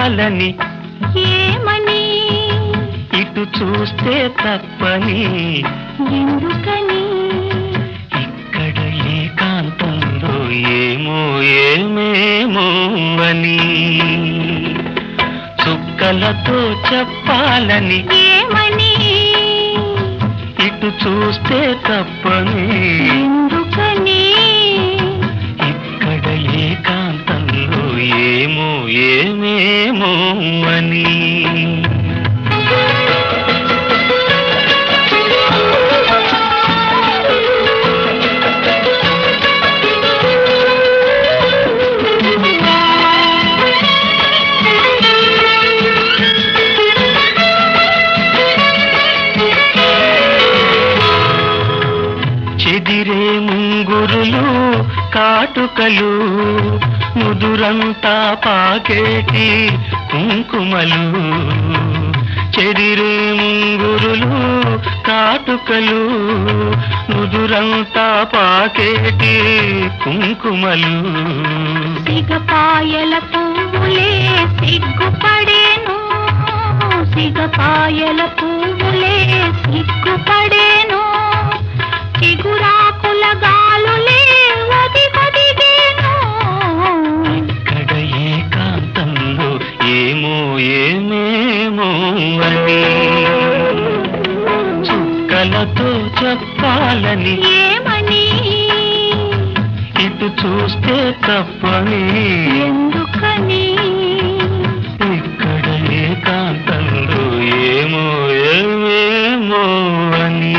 చెప్పాలని ఏమని ఇటు చూస్తే తప్పని ఎందుకని ఇక్కడ ఏకాంతంలో ఏమో ఏమేమో అని చుక్కలతో చెప్పాలని ఏమని ఇటు చూస్తే తప్పని ఎందుకని ఇక్కడ ఏకాంతంలో ఏమో ఏమేమో అని చెదిరే ముంగురులు కాటుకలు ముదురంతా పాకేటి కుంకుమలు చెదిరే ముంగురులు కాటుకలు ముదురంతా పాకేటి కుంకుమలు సిగపాయల పువ్వులే సిగ్గుపడేను సిగపాయల పువ్వులే సిగ్గుపడేను చిగురాకుల గాలులే ఒదిగొదిగేను ఇక్కడ ఏకాంతంలో ఏమో ఏమేమో అని చుక్కలతో చెప్పాలని ఏమని ఇటు చూస్తే తప్పని ఎందుకని ఇక్కడ ఏకాంతంలో ఏమో ఏమేమో అని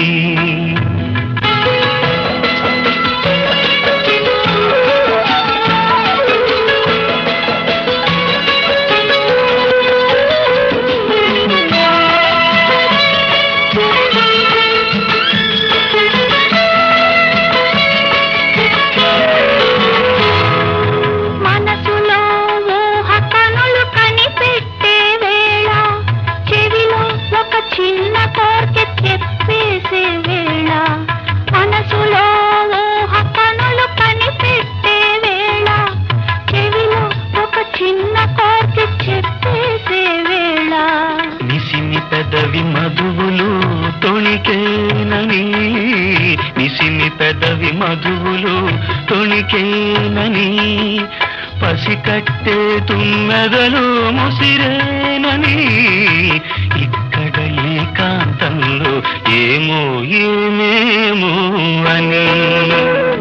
మనసులో ఊహ కనులు కనిపెట్టే వేళ చెవిలో ఒక చిన్న కోరిక చెప్పేసే వేళ మనసులో ఊహ కనులు కనిపెట్టే వేళ చెవిలో ఒక చిన్న కోరిక చెప్పేసే వేళ నిసిమి పెదవి మధువులు తొణికేనని నిసిమి పెదవి మధువులు తొణికేనని పసికట్టే తుమ్మెదలు ముసిరేనని ఇక్కడ ఏకాంతంలో ఏమో ఏమేమో అని